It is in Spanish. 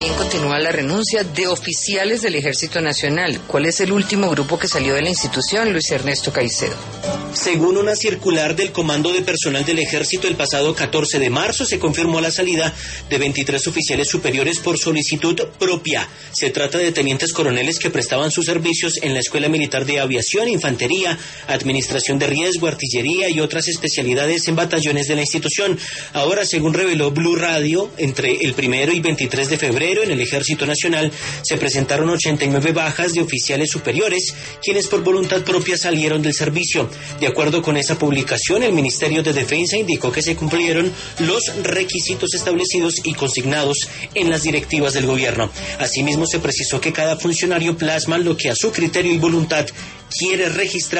Continúa la renuncia de oficiales del Ejército Nacional. ¿Cuál es el último grupo que salió de la institución, Luis Ernesto Caicedo? Según una circular del Comando de Personal del Ejército, el pasado 14 de marzo se confirmó la salida de 23 oficiales superiores por solicitud propia. Se trata de tenientes coroneles que prestaban sus servicios en la Escuela Militar de Aviación, Infantería, Administración de Riesgo, Artillería y otras especialidades en batallones de la institución. Ahora, según reveló Blue Radio, entre el 1 y 23 de febrero en el Ejército Nacional se presentaron 89 bajas de oficiales superiores, quienes por voluntad propia salieron del servicio. De acuerdo con esa publicación, el Ministerio de Defensa indicó que se cumplieron los requisitos establecidos y consignados en las directivas del gobierno. Asimismo, se precisó que cada funcionario plasma lo que a su criterio y voluntad quiere registrar